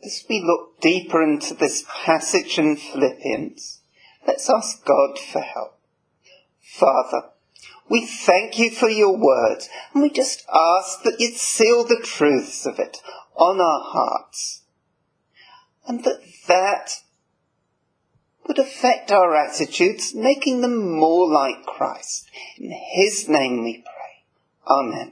As we look deeper into this passage in Philippians, let's ask God for help. Father, we thank you for your word, and we just ask that you'd seal the truths of it on our hearts, and that would affect our attitudes, making them more like Christ. In his name we pray. Amen.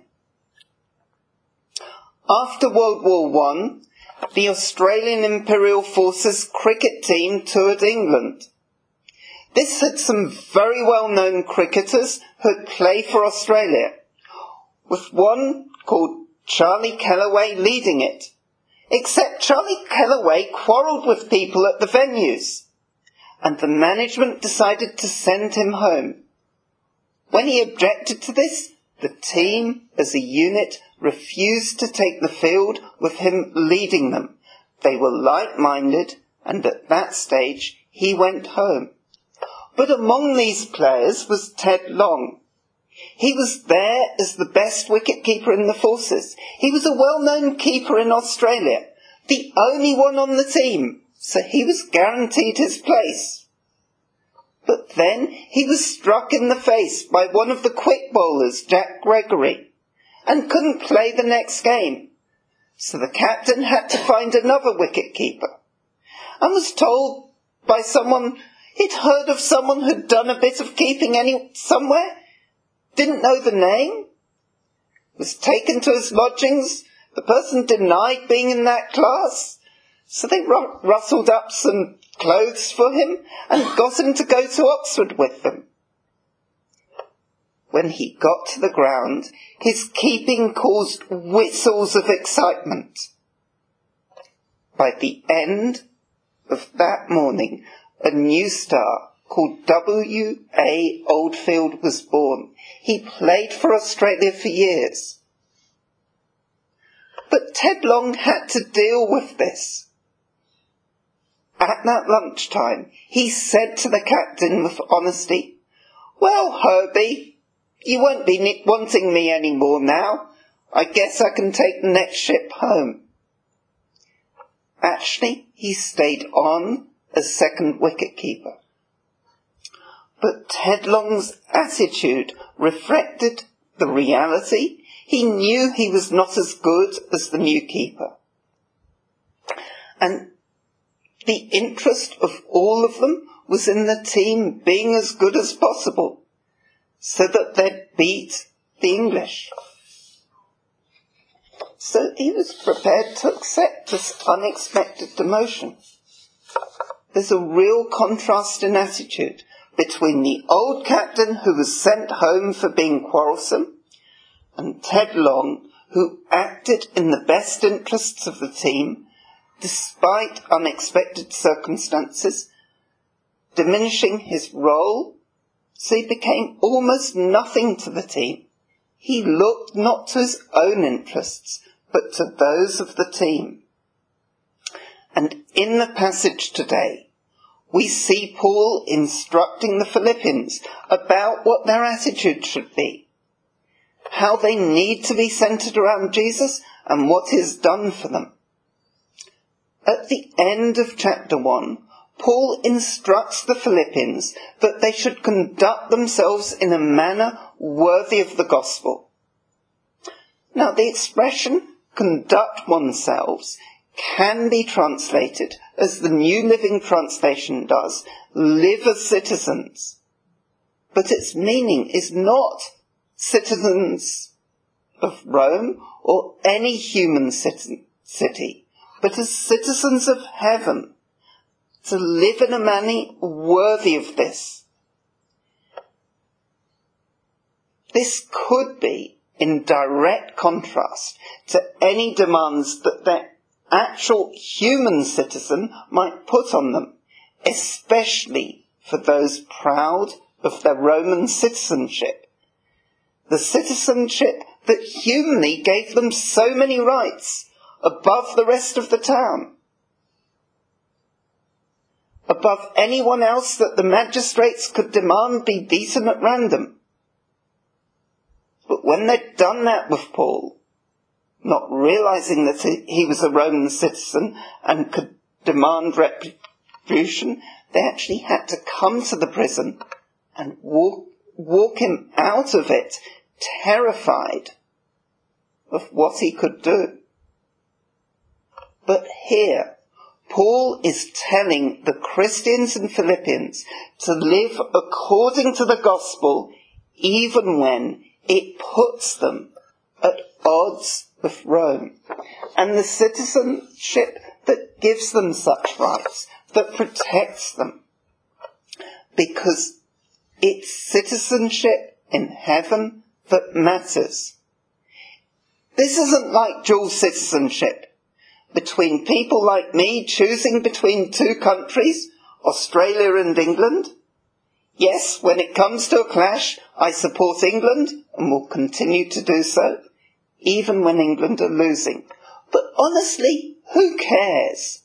After World War I, the Australian Imperial Forces cricket team toured England. This had some very well-known cricketers who'd play for Australia, with one called Charlie Kellaway leading it. Except Charlie Kellaway quarrelled with people at the venues, and the management decided to send him home. When he objected to this, the team, as a unit, refused to take the field with him leading them. They were like-minded, and at that stage he went home. But among these players was Ted Long. He was there as the best wicket-keeper in the forces. He was a well-known keeper in Australia, the only one on the team, so he was guaranteed his place. But then he was struck in the face by one of the quick bowlers, Jack Gregory, and couldn't play the next game. So the captain had to find another wicket-keeper, and was told by someone he'd heard of someone who'd done a bit of keeping somewhere, didn't know the name, was taken to his lodgings. The person denied being in that class, so they rustled up some clothes for him and got him to go to Oxford with them. When he got to the ground, his keeping caused whistles of excitement. By the end of that morning, a new star called W.A. Oldfield was born. He played for Australia for years. But Ted Long had to deal with this. At that lunchtime, he said to the captain with honesty, "Well, Herbie, you won't be wanting me any more now. I guess I can take the next ship home." Actually, he stayed on as second wicket-keeper. But Ted Long's attitude reflected the reality. He knew he was not as good as the new keeper. And the interest of all of them was in the team being as good as possible, so that they'd beat the English. So he was prepared to accept this unexpected demotion. There's a real contrast in attitude between the old captain who was sent home for being quarrelsome and Ted Long, who acted in the best interests of the team despite unexpected circumstances, diminishing his role, so he became almost nothing to the team. He looked not to his own interests, but to those of the team. And in the passage today, we see Paul instructing the Philippians about what their attitude should be, how they need to be centered around Jesus and what he has done for them. At the end of chapter 1, Paul instructs the Philippians that they should conduct themselves in a manner worthy of the gospel. Now, the expression conduct oneself can be translated, as the New Living Translation does, live as citizens. But its meaning is not citizens of Rome or any human city, but as citizens of heaven, to live in a manner worthy of this. This could be in direct contrast to any demands that their actual human citizen might put on them, especially for those proud of their Roman citizenship. The citizenship that humanly gave them so many rights above the rest of the town, above anyone else that the magistrates could demand be beaten at random. But when they'd done that with Paul, not realizing that he was a Roman citizen and could demand retribution, they actually had to come to the prison and walk him out of it, terrified of what he could do. But here, Paul is telling the Christians in Philippians to live according to the gospel, even when it puts them at odds with Rome, and the citizenship that gives them such rights, that protects them, because it's citizenship in heaven that matters. This isn't like dual citizenship between people like me choosing between two countries, Australia and England. Yes, when it comes to a clash, I support England and will continue to do so, even when England are losing. But honestly, who cares?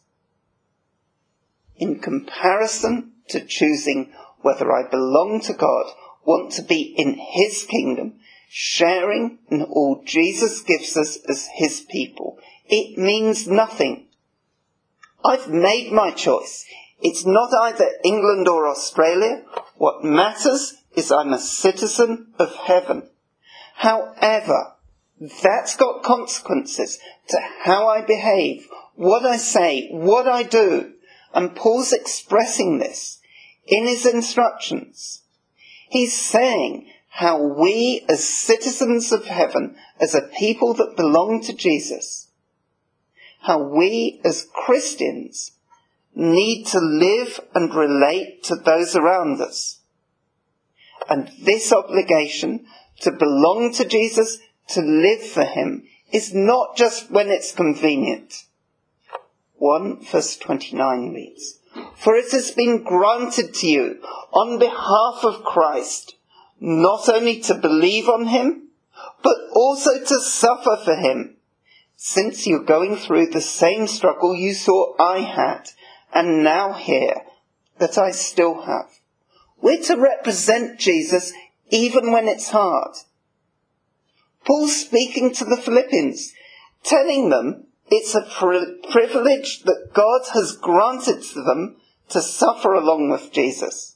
In comparison to choosing whether I belong to God, want to be in his kingdom, sharing in all Jesus gives us as his people, it means nothing. I've made my choice. It's not either England or Australia. What matters is I'm a citizen of heaven. However, that's got consequences to how I behave, what I say, what I do. And Paul's expressing this in his instructions. He's saying how we as citizens of heaven, as a people that belong to Jesus, how we as Christians need to live and relate to those around us. And this obligation to belong to Jesus, to live for him, is not just when it's convenient. 1 verse 29 reads, "For it has been granted to you on behalf of Christ, not only to believe on him, but also to suffer for him, since you're going through the same struggle you saw I had, and now hear that I still have." We're to represent Jesus even when it's hard. Paul's speaking to the Philippians, telling them it's a privilege that God has granted to them to suffer along with Jesus.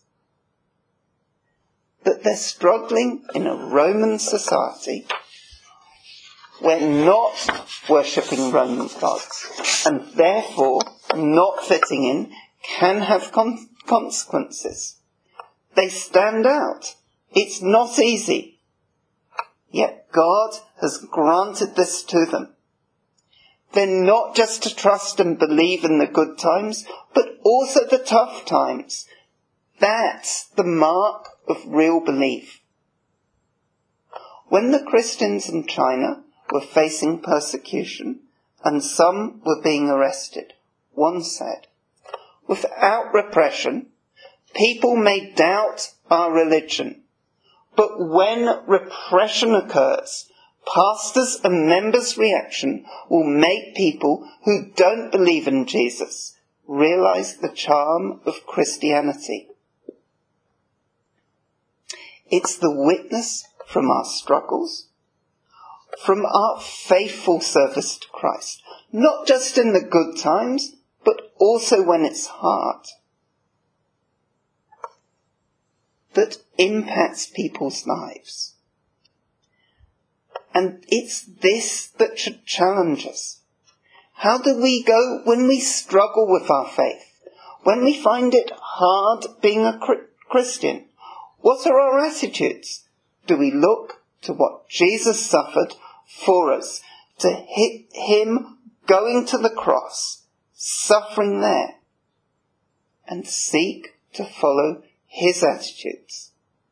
That they're struggling in a Roman society. We're not worshipping Roman gods, and therefore not fitting in can have consequences. They stand out. It's not easy. Yet God has granted this to them. They're not just to trust and believe in the good times, but also the tough times. That's the mark of real belief. When the Christians in China were facing persecution and some were being arrested, one said, "Without repression, people may doubt our religion. But when repression occurs, pastors' and members' reaction will make people who don't believe in Jesus realize the charm of Christianity." It's the witness from our struggles, from our faithful service to Christ, not just in the good times, but also when it's hard, that impacts people's lives. And it's this that should challenge us. How do we go when we struggle with our faith? When we find it hard being a Christian? What are our attitudes? Do we look to what Jesus suffered for us, to him going to the cross, suffering there, and seek to follow his attitudes?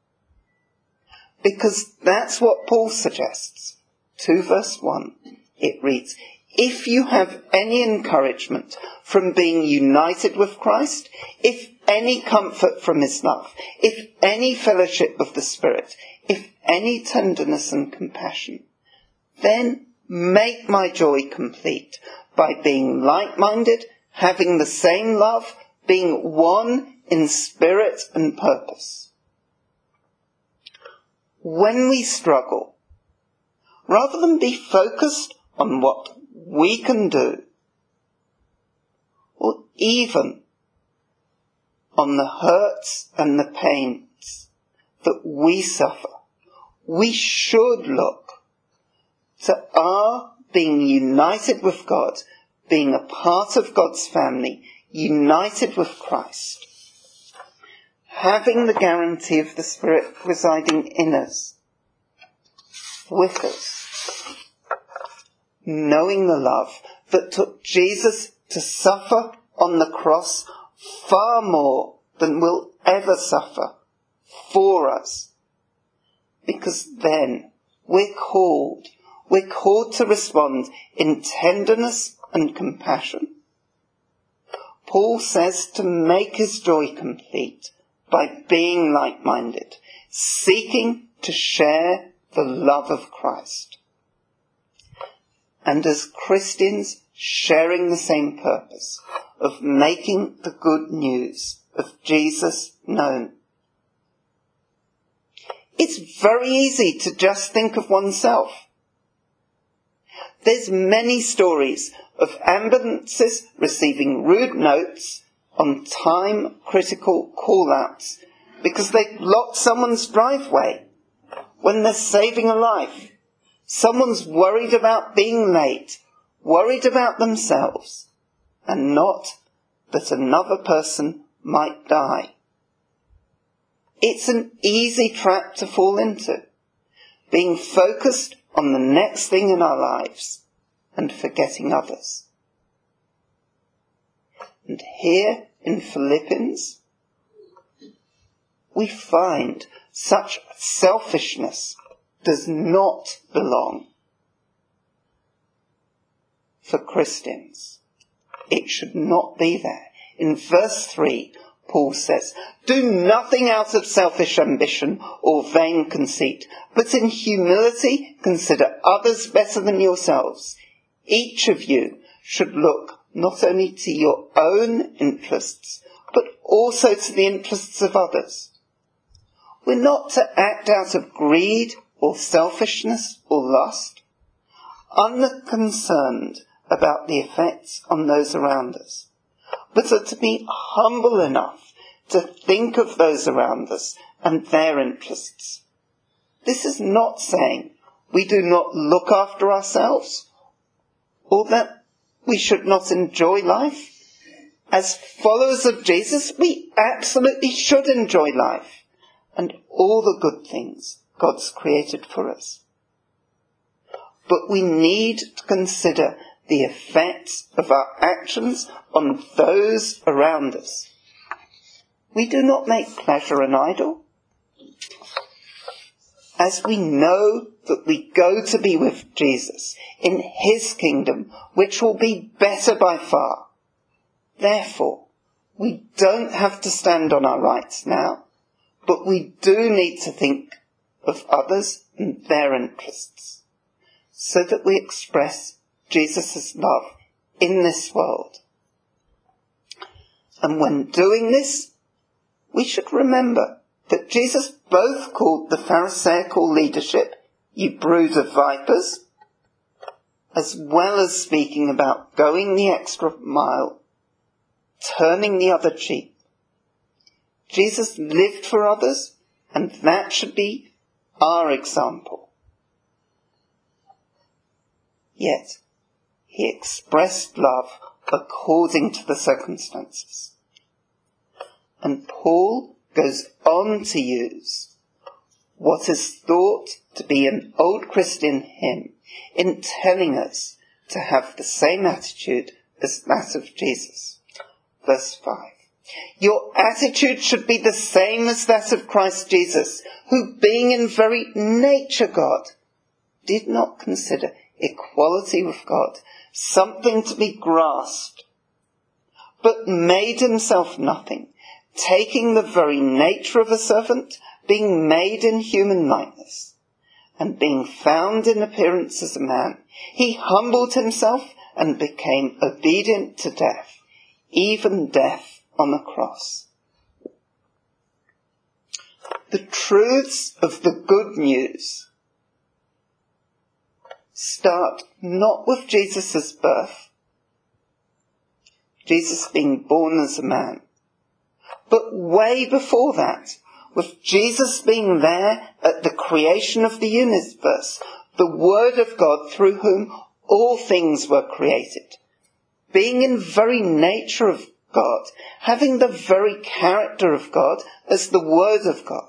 Because that's what Paul suggests. 2 verse 1, it reads, "If you have any encouragement from being united with Christ, if any comfort from his love, if any fellowship of the Spirit, if any tenderness and compassion, then make my joy complete by being like-minded, having the same love, being one in spirit and purpose." When we struggle, rather than be focused on what we can do, or even on the hurts and the pains that we suffer, we should look to our being united with God, being a part of God's family, united with Christ, having the guarantee of the Spirit residing in us, with us, knowing the love that took Jesus to suffer on the cross far more than we'll ever suffer for us. Because then we're called to respond in tenderness and compassion. Paul says to make his joy complete by being like-minded, seeking to share the love of Christ. And as Christians, sharing the same purpose of making the good news of Jesus known. It's very easy to just think of oneself. There's many stories of ambulances receiving rude notes on time-critical call-outs because they've blocked someone's driveway when they're saving a life. Someone's worried about being late, worried about themselves, and not that another person might die. It's an easy trap to fall into, being focused on the next thing in our lives and forgetting others. And here in Philippians, we find such selfishness does not belong for Christians. It should not be there. In verse 3, Paul says, "Do nothing out of selfish ambition or vain conceit, but in humility consider others better than yourselves. Each of you should look not only to your own interests, but also to the interests of others." We're not to act out of greed or selfishness or lust, unconcerned about the effects on those around us, but are to be humble enough to think of those around us and their interests. This is not saying we do not look after ourselves, or that we should not enjoy life. As followers of Jesus, we absolutely should enjoy life and all the good things God's created for us. But we need to consider the effects of our actions on those around us. We do not make pleasure an idol, as we know that we go to be with Jesus in his kingdom, which will be better by far. Therefore, we don't have to stand on our rights now, but we do need to think of others and their interests, so that we express Jesus' love in this world. And when doing this, we should remember that Jesus both called the Pharisaical leadership, "You brood of vipers," as well as speaking about going the extra mile, turning the other cheek. Jesus lived for others, and that should be our example. Yet, he expressed love according to the circumstances. And Paul goes on to use what is thought to be an old Christian hymn in telling us to have the same attitude as that of Jesus. Verse 5. "Your attitude should be the same as that of Christ Jesus, who, being in very nature God, did not consider equality with God something to be grasped, but made himself nothing, taking the very nature of a servant, being made in human likeness, and being found in appearance as a man, he humbled himself and became obedient to death, even death on the cross." The truths of the good news start not with Jesus' birth, Jesus being born as a man, but way before that, with Jesus being there at the creation of the universe, the Word of God through whom all things were created, being in very nature of God, having the very character of God as the Word of God.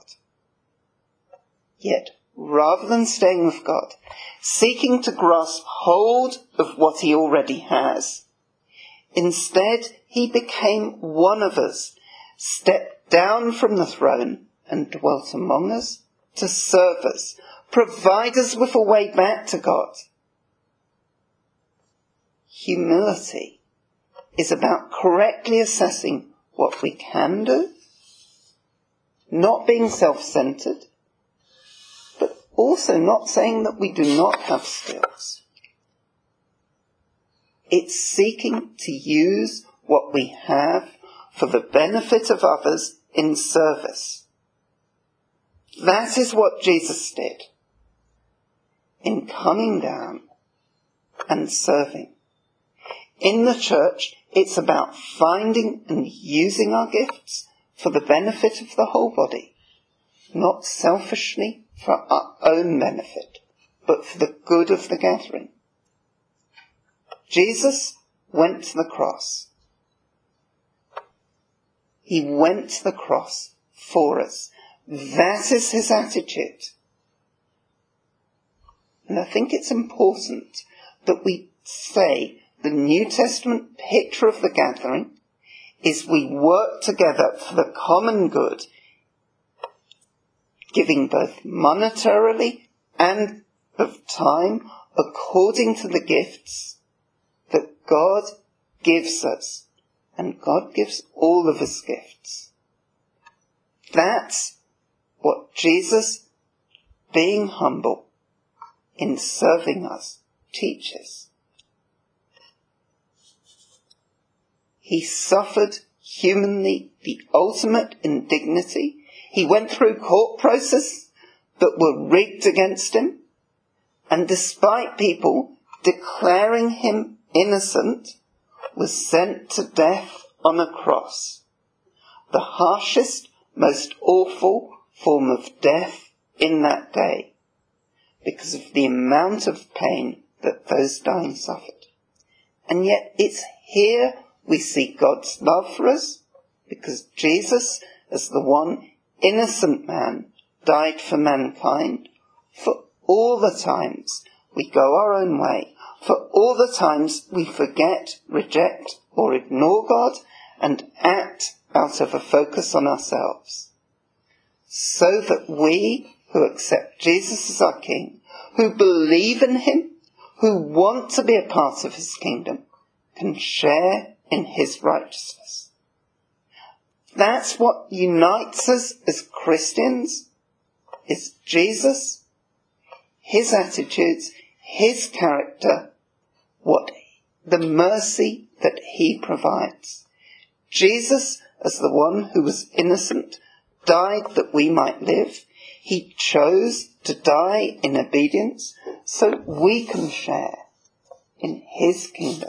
Yet, rather than staying with God, seeking to grasp hold of what he already has, instead he became one of us, stepped down from the throne and dwelt among us to serve us, provide us with a way back to God. Humility is about correctly assessing what we can do, not being self-centered, but also not saying that we do not have skills. It's seeking to use what we have for the benefit of others in service. That is what Jesus did in coming down and serving. In the church, it's about finding and using our gifts for the benefit of the whole body, not selfishly for our own benefit, but for the good of the gathering. Jesus went to the cross. He went to the cross for us. That is his attitude. And I think it's important that we say the New Testament picture of the gathering is we work together for the common good, giving both monetarily and of time according to the gifts that God gives us. And God gives all of us gifts. That's what Jesus, being humble in serving us, teaches. He suffered humanly the ultimate indignity. He went through court processes that were rigged against him. And despite people declaring him innocent, was sent to death on a cross. The harshest, most awful form of death in that day, because of the amount of pain that those dying suffered. And yet it's here we see God's love for us, because Jesus, as the one innocent man, died for mankind, for all the times we go our own way, for all the times we forget, reject, or ignore God and act out of a focus on ourselves. So that we who accept Jesus as our King, who believe in him, who want to be a part of his kingdom, can share in his righteousness. That's what unites us as Christians, is Jesus, his attitudes, his character, the mercy that he provides. Jesus, as the one who was innocent, died that we might live. He chose to die in obedience so we can share in his kingdom.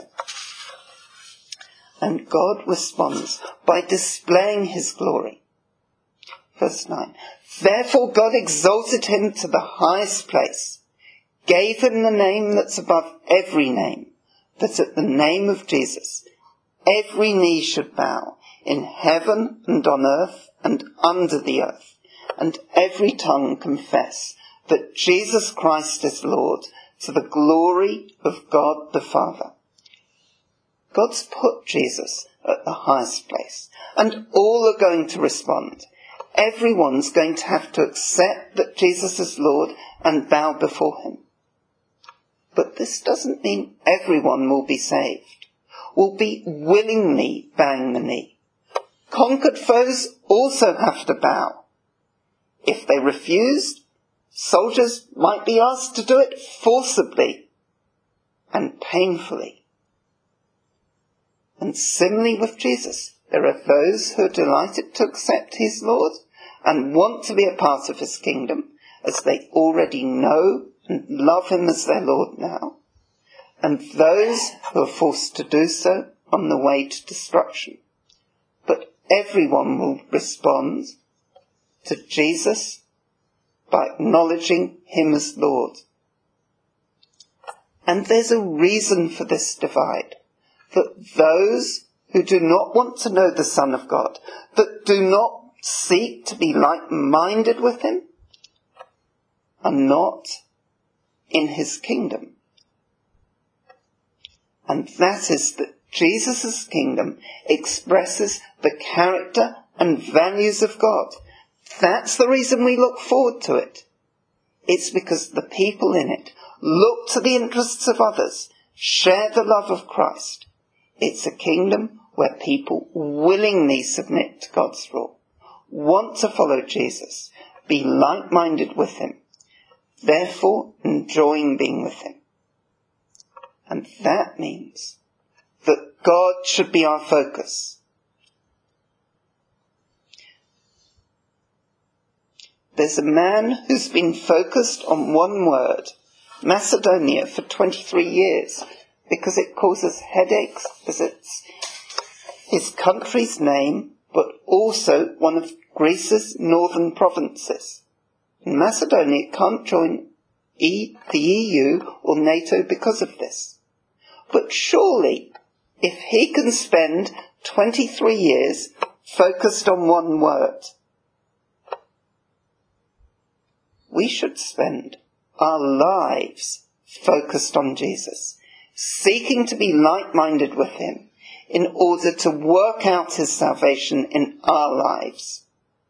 And God responds by displaying his glory. Verse 9. Therefore God exalted him to the highest place, gave him the name that's above every name, that at the name of Jesus every knee should bow, in heaven and on earth and under the earth, and every tongue confess that Jesus Christ is Lord, to the glory of God the Father. God's put Jesus at the highest place, and all are going to respond. Everyone's going to have to accept that Jesus is Lord and bow before him. But this doesn't mean everyone will be saved, will be willingly bowing the knee. Conquered foes also have to bow. If they refuse, soldiers might be asked to do it forcibly and painfully. And similarly with Jesus, there are those who are delighted to accept his Lord and want to be a part of his kingdom, as they already know and love him as their Lord now, and those who are forced to do so on the way to destruction. But everyone will respond to Jesus by acknowledging him as Lord. And there's a reason for this divide, that those who do not want to know the Son of God, that do not seek to be like-minded with him, are not in his kingdom. And that is that Jesus' kingdom expresses the character and values of God. That's the reason we look forward to it. It's because the people in it look to the interests of others, share the love of Christ. It's a kingdom where people willingly submit to God's rule, want to follow Jesus, be like-minded with him, therefore enjoying being with him. And that means that God should be our focus. There's a man who's been focused on one word, Macedonia, for 23 years, because it causes headaches as it's his country's name, but also one of Greece's northern provinces. And Macedonia can't join the EU or NATO because of this. But surely, if he can spend 23 years focused on one word, we should spend our lives focused on Jesus, seeking to be like-minded with him in order to work out his salvation in our lives,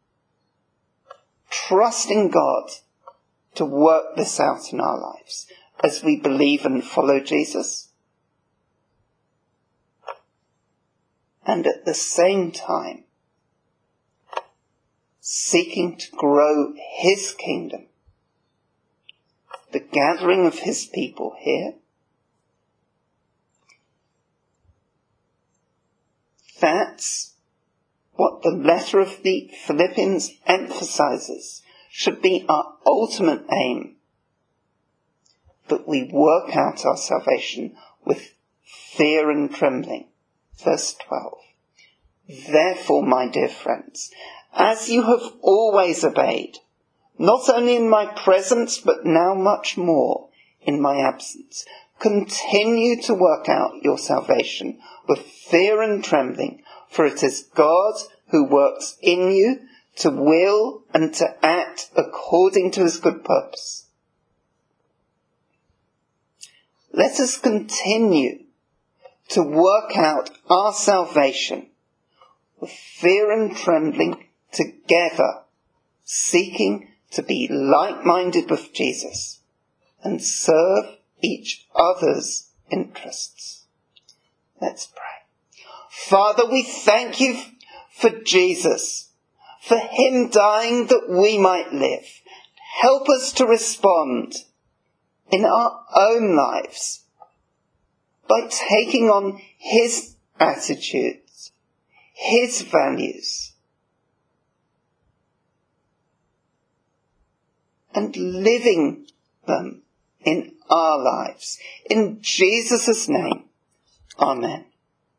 trusting God to work this out in our lives as we believe and follow Jesus, and at the same time seeking to grow his kingdom, the gathering of his people here. That's what the letter of the Philippians emphasizes should be our ultimate aim, that we work out our salvation with fear and trembling. Verse 12. Therefore, my dear friends, as you have always obeyed, not only in my presence, but now much more in my absence, continue to work out your salvation with fear and trembling, for it is God who works in you to will and to act according to his good purpose. Let us continue to work out our salvation with fear and trembling together, seeking to be like-minded with Jesus and serve each other's interests. Let's pray. Father, we thank you for Jesus, for him dying that we might live. Help us to respond in our own lives by taking on his attitudes, his values, and living them in our lives. In Jesus' name, amen.